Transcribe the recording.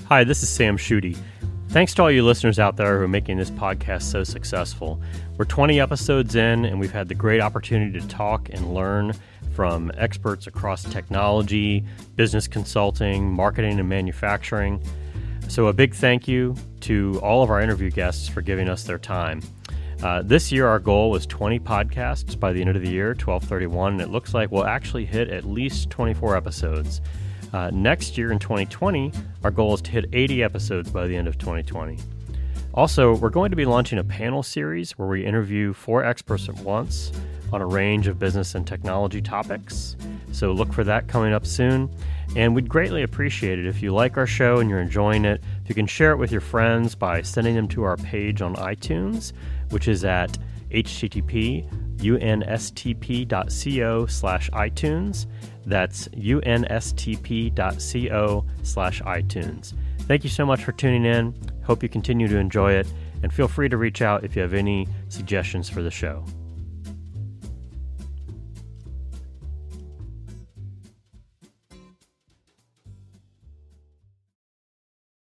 Hi, this is Sam Schutte. Thanks to all you listeners out there who are making this podcast so successful. We're 20 episodes in, and we've had the great opportunity to talk and learn from experts across technology, business consulting, marketing, and manufacturing. So a big thank you to all of our interview guests for giving us their time. This year, our goal was 20 podcasts by the end of the year, 12/31, and it looks like we'll actually hit at least 24 episodes. Next year in 2020, our goal is to hit 80 episodes by the end of 2020. Also, we're going to be launching a panel series where we interview 4 experts at once on a range of business and technology topics. So look for that coming up soon. And we'd greatly appreciate it if you like our show and you're enjoying it. If you can share it with your friends by sending them to our page on iTunes, which is at http://unstp.co/iTunes. That's unstp.co/iTunes. Thank you so much for tuning in. Hope you continue to enjoy it, and feel free to reach out if you have any suggestions for the show.